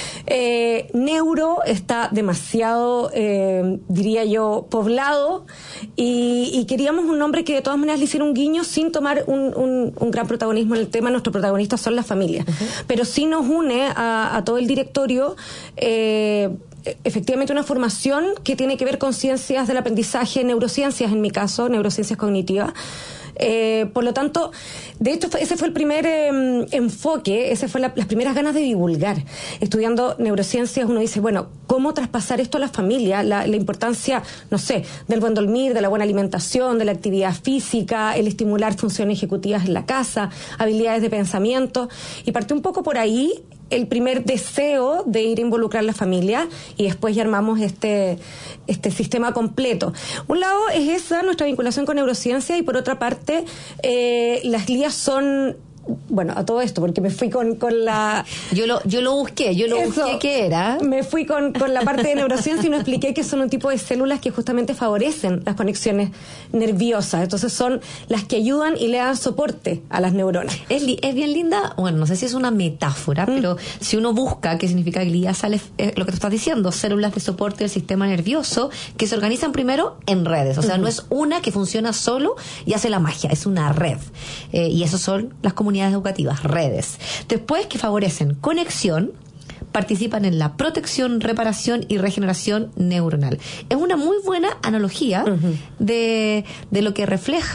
Neuro está demasiado, diría yo, poblado, y queríamos un nombre que de todas maneras le hiciera un guiño sin tomar un gran protagonismo en el tema. Nuestros protagonistas son las familias, pero sí nos une a todo el directorio efectivamente una formación que tiene que ver con ciencias del aprendizaje, neurociencias en mi caso, neurociencias cognitivas. Por lo tanto, de hecho ese fue el primer enfoque, ese fue las primeras ganas de divulgar. Estudiando neurociencias uno dice, bueno, ¿cómo traspasar esto a la familia? La importancia, no sé, del buen dormir, de la buena alimentación, de la actividad física, el estimular funciones ejecutivas en la casa, habilidades de pensamiento, y partió un poco por ahí el primer deseo de ir a involucrar a la familia, y después ya armamos este sistema completo. Un lado es esa, nuestra vinculación con neurociencia, y por otra parte, las GLIA son... Bueno, a todo esto, porque me fui con la... Yo lo busqué qué era. Me fui con la parte de neurociencia y no expliqué que son un tipo de células que justamente favorecen las conexiones nerviosas. Entonces son las que ayudan y le dan soporte a las neuronas. Es bien linda, bueno, no sé si es una metáfora, pero si uno busca qué significa GLIA, sale lo que tú estás diciendo, células de soporte del sistema nervioso que se organizan primero en redes. O sea, no es una que funciona solo y hace la magia, es una red. Y eso son las comunidades educativas, redes. Después, que favorecen conexión, participan en la protección, reparación y regeneración neuronal. Es una muy buena analogía de lo que refleja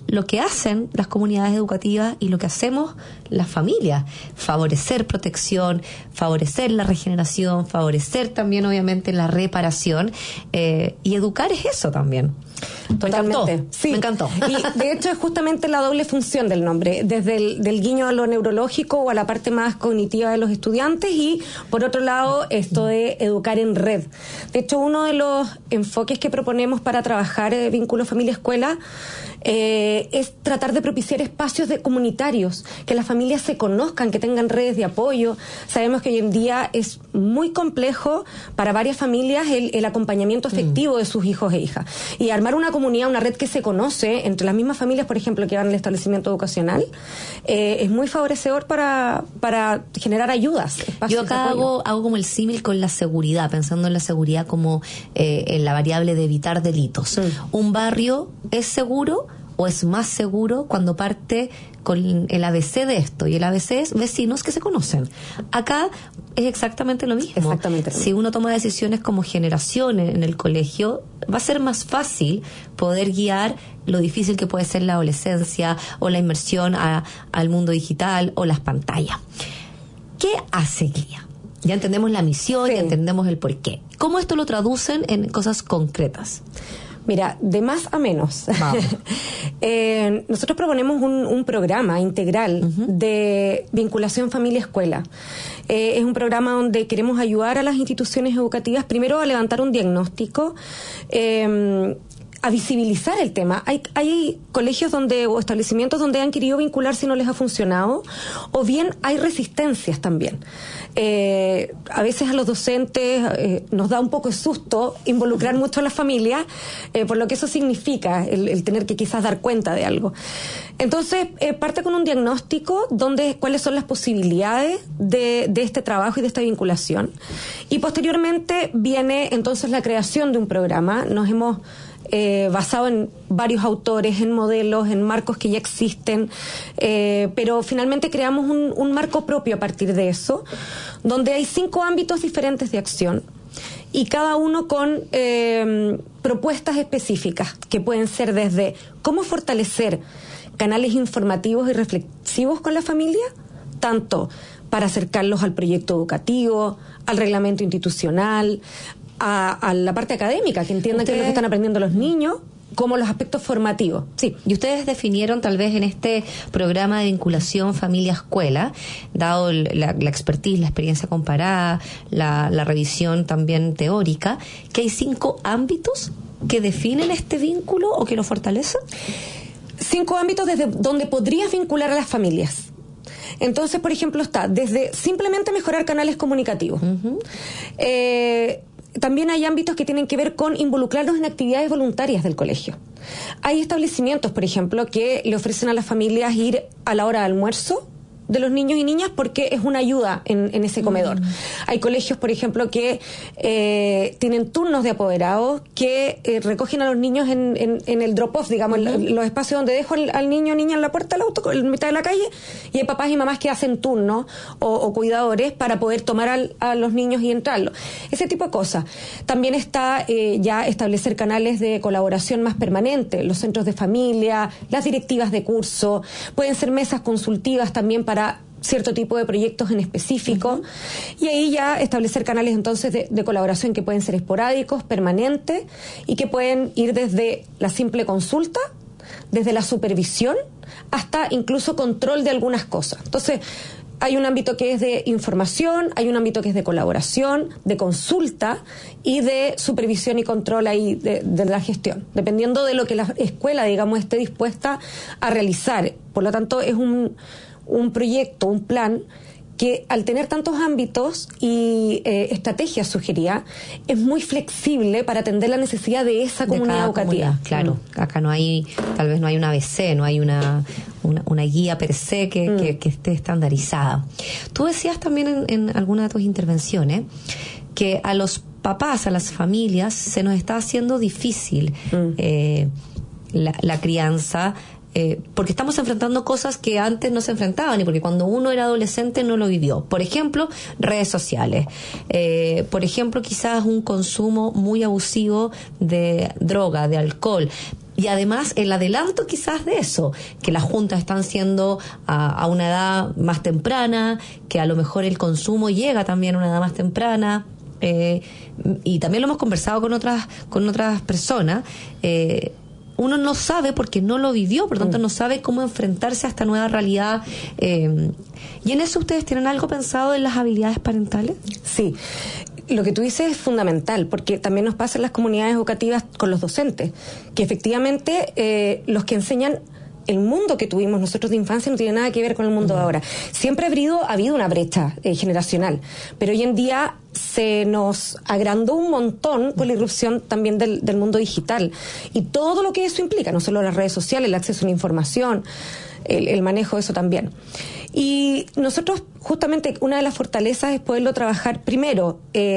lo que hacen las comunidades educativas y lo que hacemos las familias, favorecer protección, favorecer la regeneración, favorecer también obviamente la reparación, y educar es eso también. Totalmente. Me encantó. Y de hecho es justamente la doble función del nombre, desde el guiño a lo neurológico o a la parte más cognitiva de los estudiantes, y por otro lado esto de educar en red. De hecho, uno de los enfoques que proponemos para trabajar vínculo familia-escuela es tratar de propiciar espacios comunitarios, que las familias se conozcan, que tengan redes de apoyo. Sabemos que hoy en día es muy complejo para varias familias el acompañamiento afectivo de sus hijos e hijas. Y armar una comunidad, una red que se conoce entre las mismas familias, por ejemplo, que van al establecimiento educacional, es muy favorecedor para generar ayudas. Yo acá hago como el símil con la seguridad, pensando en la seguridad como en la variable de evitar delitos. Un barrio es seguro o es más seguro cuando parte con el ABC de esto, y el ABC es vecinos que se conocen. Acá es exactamente lo mismo. Exactamente. Si uno toma decisiones como generación en el colegio, va a ser más fácil poder guiar lo difícil que puede ser la adolescencia o la inmersión al mundo digital o las pantallas. ¿Qué hace guía? Ya entendemos la misión, ya entendemos el porqué. ¿Cómo esto lo traducen en cosas concretas? Mira, de más a menos. Nosotros proponemos un programa integral de vinculación familia-escuela. Es un programa donde queremos ayudar a las instituciones educativas, primero a levantar un diagnóstico, a visibilizar el tema. Hay colegios o establecimientos donde han querido vincularse y no les ha funcionado, o bien hay resistencias también. A veces a los docentes nos da un poco de susto involucrar mucho a las familias, por lo que eso significa el tener que quizás dar cuenta de algo. Entonces, parte con un diagnóstico cuáles son las posibilidades de este trabajo y de esta vinculación. Y posteriormente viene entonces la creación de un programa. Nos hemos basado en varios autores, en modelos, en marcos que ya existen, pero finalmente creamos un marco propio a partir de eso, donde hay 5 ámbitos diferentes de acción, y cada uno con propuestas específicas, que pueden ser desde cómo fortalecer canales informativos y reflexivos con la familia, tanto para acercarlos al proyecto educativo, al reglamento institucional, a la parte académica, que entiendan qué es lo que están aprendiendo los niños, como los aspectos formativos. Sí, y ustedes definieron tal vez en este programa de vinculación familia-escuela, dado la expertise, la experiencia comparada, la revisión también teórica, que hay 5 ámbitos que definen este vínculo o que lo fortalecen. 5 ámbitos desde donde podrías vincular a las familias. Entonces, por ejemplo, está desde simplemente mejorar canales comunicativos. También hay ámbitos que tienen que ver con involucrarnos en actividades voluntarias del colegio. Hay establecimientos, por ejemplo, que le ofrecen a las familias ir a la hora de almuerzo de los niños y niñas porque es una ayuda en ese comedor. Hay colegios, por ejemplo, que tienen turnos de apoderados que recogen a los niños en el drop-off, digamos, los espacios donde dejo al niño o niña en la puerta del auto, en mitad de la calle, y hay papás y mamás que hacen turnos o cuidadores para poder tomar a los niños y entrarlos. Ese tipo de cosas. También está ya establecer canales de colaboración más permanente, los centros de familia, las directivas de curso, pueden ser mesas consultivas también para cierto tipo de proyectos en específico, y ahí ya establecer canales entonces de colaboración que pueden ser esporádicos, permanentes, y que pueden ir desde la simple consulta, desde la supervisión, hasta incluso control de algunas cosas. Entonces, hay un ámbito que es de información, hay un ámbito que es de colaboración, de consulta y de supervisión y control ahí de la gestión, dependiendo de lo que la escuela, digamos, esté dispuesta a realizar. Por lo tanto, es un proyecto, un plan que al tener tantos ámbitos y estrategias sugería, es muy flexible para atender la necesidad de esa comunidad educativa. Claro, acá tal vez no hay una ABC, no hay una guía per se que esté estandarizada. Tú decías también en alguna de tus intervenciones que a los papás, a las familias, se nos está haciendo difícil la crianza, porque estamos enfrentando cosas que antes no se enfrentaban y porque cuando uno era adolescente no lo vivió. Por ejemplo, redes sociales. Por ejemplo, quizás un consumo muy abusivo de droga, de alcohol. Y además el adelanto quizás de eso, que las juntas están siendo a una edad más temprana, que a lo mejor el consumo llega también a una edad más temprana, y también lo hemos conversado con otras personas. Uno no sabe porque no lo vivió, por lo tanto no sabe cómo enfrentarse a esta nueva realidad. ¿Y en eso ustedes tienen algo pensado en las habilidades parentales? Sí. Lo que tú dices es fundamental, porque también nos pasa en las comunidades educativas con los docentes, que efectivamente los que enseñan el mundo que tuvimos nosotros de infancia no tiene nada que ver con el mundo de ahora. Siempre ha habido una brecha generacional, pero hoy en día se nos agrandó un montón con la irrupción también del mundo digital y todo lo que eso implica, no solo las redes sociales, el acceso a la información, el manejo de eso también. Y nosotros, justamente, una de las fortalezas es poderlo trabajar primero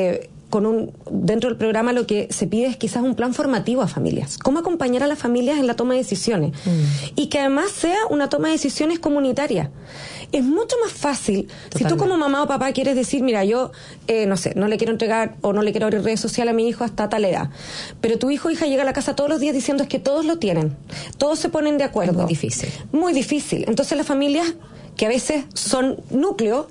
dentro del programa. Lo que se pide es quizás un plan formativo a familias. Cómo acompañar a las familias en la toma de decisiones. Y que además sea una toma de decisiones comunitaria. Es mucho más fácil. Totalmente. Si tú como mamá o papá quieres decir, mira, yo, no sé, no le quiero entregar o no le quiero abrir redes sociales a mi hijo hasta tal edad. Pero tu hijo o hija llega a la casa todos los días diciendo es que todos lo tienen. Todos se ponen de acuerdo. Es muy difícil. Muy difícil. Entonces las familias, que a veces son núcleos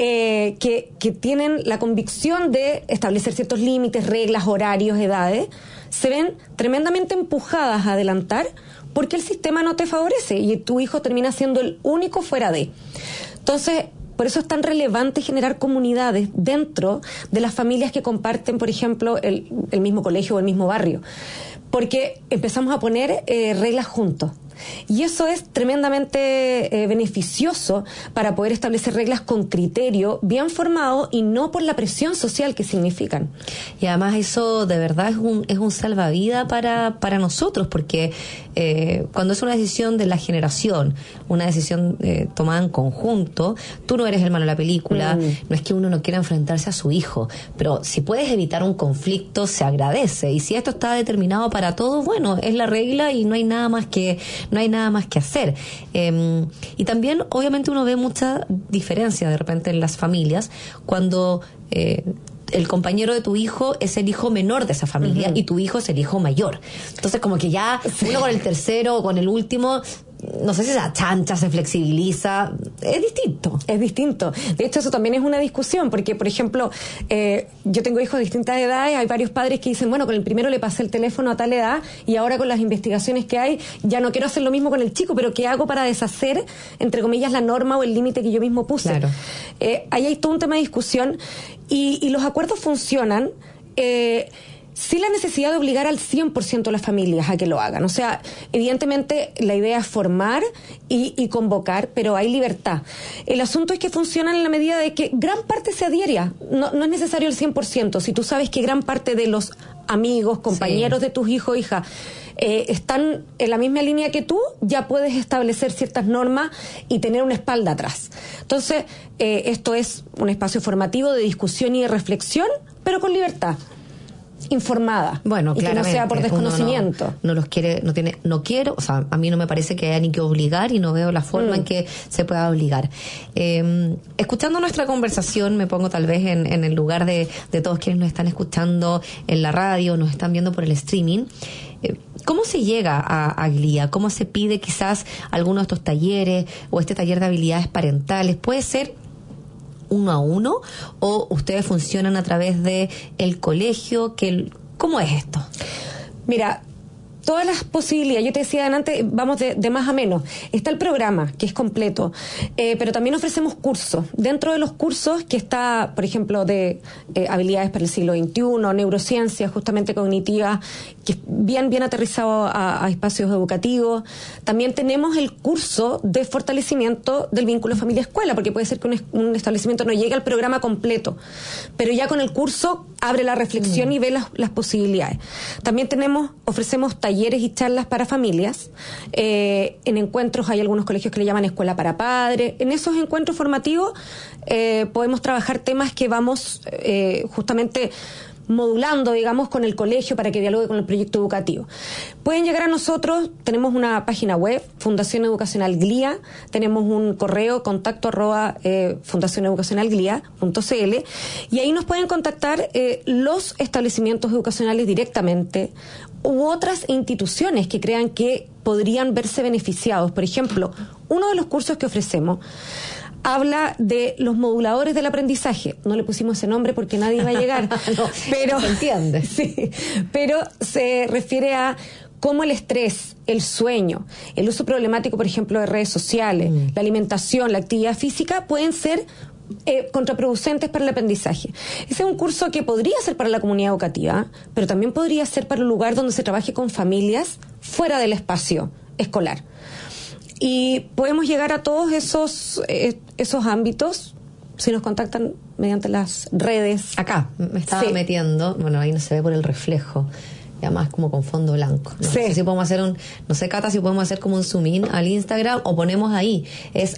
que tienen la convicción de establecer ciertos límites, reglas, horarios, edades, se ven tremendamente empujadas a adelantar porque el sistema no te favorece y tu hijo termina siendo el único fuera de. Entonces, por eso es tan relevante generar comunidades dentro de las familias que comparten, por ejemplo, el mismo colegio o el mismo barrio, porque empezamos a poner reglas juntos. Y eso es tremendamente beneficioso para poder establecer reglas con criterio bien formado y no por la presión social que significan. Y además eso de verdad es un salvavidas para nosotros, porque cuando es una decisión de la generación, una decisión tomada en conjunto, tú no eres el malo de la película, no es que uno no quiera enfrentarse a su hijo, pero si puedes evitar un conflicto se agradece, y si esto está determinado para todos, bueno, es la regla y no hay nada más que hacer. Y también obviamente uno ve mucha diferencia de repente en las familias cuando el compañero de tu hijo es el hijo menor de esa familia y tu hijo es el hijo mayor. Entonces como que ya uno con el tercero o con el último, no sé si se achancha, se flexibiliza, es distinto. Es distinto. De hecho, eso también es una discusión, porque, por ejemplo, yo tengo hijos de distintas edades, hay varios padres que dicen, bueno, con el primero le pasé el teléfono a tal edad y ahora con las investigaciones que hay, ya no quiero hacer lo mismo con el chico, pero ¿qué hago para deshacer, entre comillas, la norma o el límite que yo mismo puse? Claro. Ahí hay todo un tema de discusión y los acuerdos funcionan sin la necesidad de obligar al 100% a las familias a que lo hagan. O sea, evidentemente la idea es formar y convocar, pero hay libertad. El asunto es que funcionan en la medida de que gran parte se adhiere. No es necesario el 100%. Si tú sabes que gran parte de los amigos, compañeros de tus hijos o hijas están en la misma línea que tú, ya puedes establecer ciertas normas y tener una espalda atrás. Entonces, esto es un espacio formativo de discusión y de reflexión, pero con libertad. Informada. Bueno, y claramente. Que no sea por desconocimiento. No quiero, o sea, a mí no me parece que haya ni que obligar y no veo la forma en que se pueda obligar. Escuchando nuestra conversación, me pongo tal vez en el lugar de todos quienes nos están escuchando en la radio, nos están viendo por el streaming. ¿Cómo se llega a GLIA? ¿Cómo se pide quizás alguno de estos talleres o este taller de habilidades parentales? ¿Puede ser 1 a 1 o ustedes funcionan a través de el colegio? ¿Cómo es esto? Mira, todas las posibilidades, yo te decía antes, vamos de más a menos. Está el programa, que es completo, pero también ofrecemos cursos. Dentro de los cursos que está, por ejemplo, de habilidades para el siglo XXI, neurociencias justamente cognitivas, que es bien aterrizado a espacios educativos. También tenemos el curso de fortalecimiento del vínculo familia-escuela, porque puede ser que un establecimiento no llegue al programa completo, pero ya con el curso abre la reflexión y ve las posibilidades. También ofrecemos talleres y charlas para familias. En encuentros hay algunos colegios que le llaman escuela para padres. En esos encuentros formativos podemos trabajar temas que vamos justamente modulando, digamos, con el colegio para que dialogue con el proyecto educativo. Pueden llegar a nosotros, tenemos una página web, Fundación Educacional GLIA, tenemos un correo, contacto@fundacioneducacionalglia.cl, y ahí nos pueden contactar los establecimientos educacionales directamente u otras instituciones que crean que podrían verse beneficiados. Por ejemplo, uno de los cursos que ofrecemos habla de los moduladores del aprendizaje. No le pusimos ese nombre porque nadie va a llegar. No, pero se entiende. Sí, pero se refiere a cómo el estrés, el sueño, el uso problemático, por ejemplo, de redes sociales, la alimentación, la actividad física, pueden ser contraproducentes para el aprendizaje. Ese es un curso que podría ser para la comunidad educativa, pero también podría ser para un lugar donde se trabaje con familias fuera del espacio escolar. Y podemos llegar a todos esos ámbitos si nos contactan mediante las redes. Acá me estaba metiendo, bueno, ahí no se ve por el reflejo, y además como con fondo blanco. No sé si podemos hacer no sé, Cata, si podemos hacer como un zoom in al Instagram o ponemos ahí, es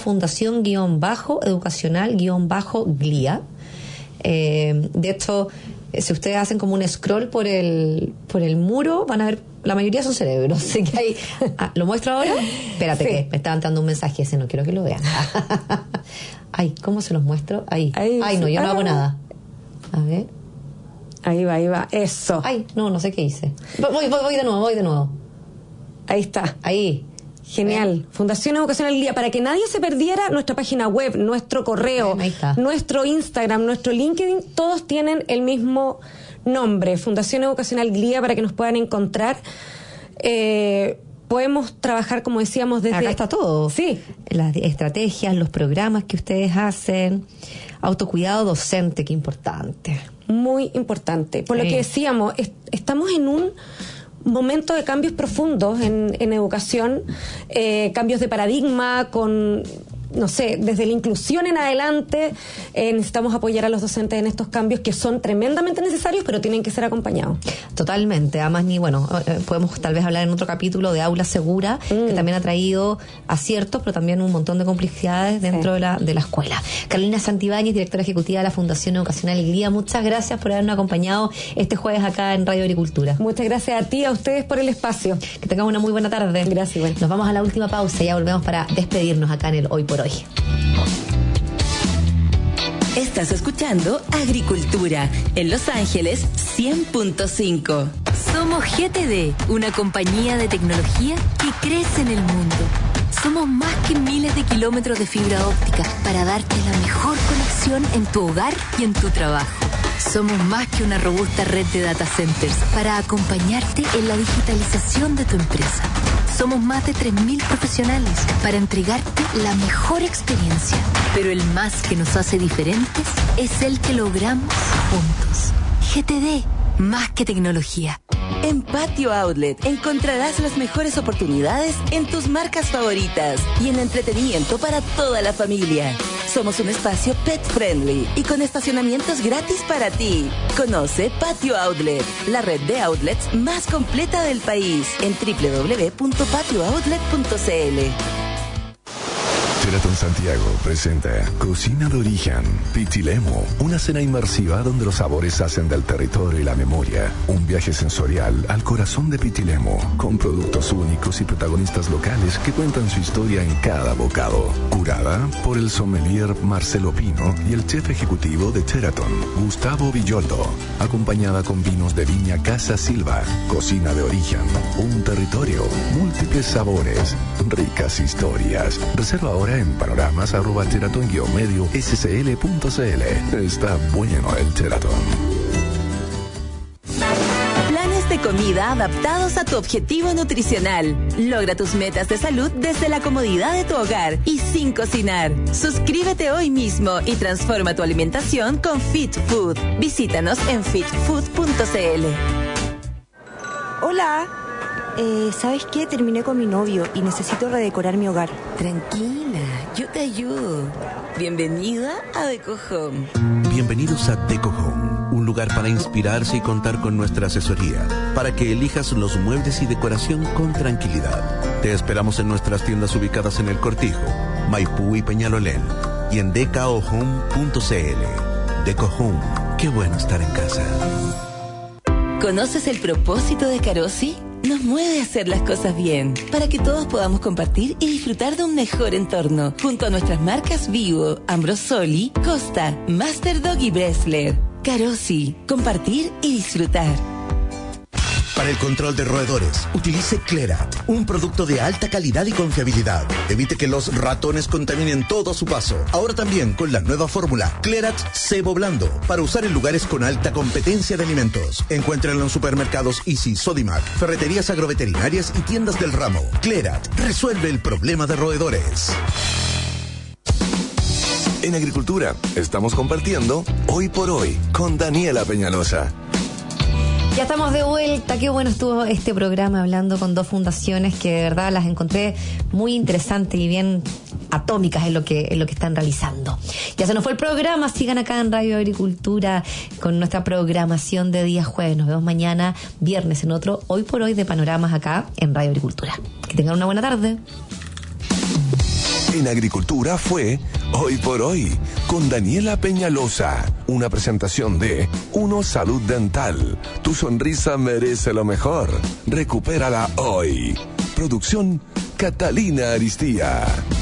@fundación_educacional_glia. De hecho, si ustedes hacen como un scroll por el muro, van a ver, la mayoría son cerebros. Así que ahí, ¿lo muestro ahora? Espérate, que me estaban dando un mensaje ese, no quiero que lo vean. Ay, ¿cómo se los muestro? Ahí. Ay, no, yo no hago nada. A ver. Ahí va, eso. Ay, no sé qué hice. Voy de nuevo. Ahí está. Ahí. Genial. Fundación Educacional GLIA, para que nadie se perdiera, nuestra página web, nuestro correo, nuestro Instagram, nuestro LinkedIn, todos tienen el mismo nombre, Fundación Educacional GLIA, para que nos puedan encontrar. Podemos trabajar, como decíamos, desde... Acá está todo. Sí. Las estrategias, los programas que ustedes hacen, autocuidado docente, qué importante. Muy importante. Por lo que decíamos, estamos en un momento de cambios profundos en educación, cambios de paradigma con... No sé, desde la inclusión en adelante, necesitamos apoyar a los docentes en estos cambios que son tremendamente necesarios, pero tienen que ser acompañados. Totalmente. Además, podemos tal vez hablar en otro capítulo de Aula Segura, que también ha traído aciertos, pero también un montón de complejidades dentro de la escuela. Carolina Santibáñez, directora ejecutiva de la Fundación Educacional GLIA, muchas gracias por habernos acompañado este jueves acá en Radio Agricultura. Muchas gracias a ti, a ustedes por el espacio. Que tengamos una muy buena tarde. Gracias, igual. Nos vamos a la última pausa y ya volvemos para despedirnos acá en el Hoy por Hoy. Estás escuchando Agricultura en Los Ángeles 100.5. Somos GTD, una compañía de tecnología que crece en el mundo. Somos más que miles de kilómetros de fibra óptica para darte la mejor conexión en tu hogar y en tu trabajo. Somos más que una robusta red de data centers para acompañarte en la digitalización de tu empresa. Somos más de 3.000 profesionales para entregarte la mejor experiencia. Pero el más que nos hace diferentes es el que logramos juntos. GTD, más que tecnología. En Patio Outlet encontrarás las mejores oportunidades en tus marcas favoritas y en entretenimiento para toda la familia. Somos un espacio pet friendly y con estacionamientos gratis para ti. Conoce Patio Outlet, la red de outlets más completa del país, en www.patiooutlet.cl. Sheraton Santiago presenta Cocina de Origen, Pichilemu, una cena inmersiva donde los sabores hacen del territorio y la memoria. Un viaje sensorial al corazón de Pichilemu, con productos únicos y protagonistas locales que cuentan su historia en cada bocado. Curada por el sommelier Marcelo Pino y el chef ejecutivo de Sheraton, Gustavo Villoldo. Acompañada con vinos de viña Casa Silva. Cocina de Origen, un territorio, múltiples sabores, ricas historias. Reserva ahora en panoramas@sheraton-medio-scl.cl. Está bueno el Sheraton. Planes de comida adaptados a tu objetivo nutricional. Logra tus metas de salud desde la comodidad de tu hogar y sin cocinar. Suscríbete hoy mismo y transforma tu alimentación con Fit Food. Visítanos en fitfood.cl. Hola. ¿Sabes qué? Terminé con mi novio y necesito redecorar mi hogar. Tranquila, yo te ayudo. Bienvenida a Deco Home. Bienvenidos a Deco Home, un lugar para inspirarse y contar con nuestra asesoría, para que elijas los muebles y decoración con tranquilidad. Te esperamos en nuestras tiendas ubicadas en El Cortijo, Maipú y Peñalolén, y en decaohome.cl. Deco Home, Qué bueno estar en casa. ¿Conoces el propósito de Carosi? Nos mueve a hacer las cosas bien, para que todos podamos compartir y disfrutar de un mejor entorno, junto a nuestras marcas Vivo, Ambrosoli, Costa, Masterdog y Bresler. Carosi, compartir y disfrutar. Para el control de roedores, utilice Clerat, un producto de alta calidad y confiabilidad. Evite que los ratones contaminen todo a su paso. Ahora también con la nueva fórmula Clerat Cebo Blando, para usar en lugares con alta competencia de alimentos. Encuéntrenlo en supermercados Easy, Sodimac, ferreterías agroveterinarias y tiendas del ramo. Clerat resuelve el problema de roedores. En Agricultura estamos compartiendo Hoy por Hoy con Daniela Peñalosa. Ya estamos de vuelta. Qué bueno estuvo este programa hablando con dos fundaciones que de verdad las encontré muy interesantes y bien atómicas en lo que están realizando. Ya se nos fue el programa. Sigan acá en Radio Agricultura con nuestra programación de día jueves. Nos vemos mañana viernes en otro Hoy por Hoy de Panoramas acá en Radio Agricultura. Que tengan una buena tarde. En Agricultura fue Hoy por Hoy con Daniela Peñalosa. Una presentación de Uno Salud Dental. Tu sonrisa merece lo mejor. Recupérala hoy. Producción Catalina Aristía.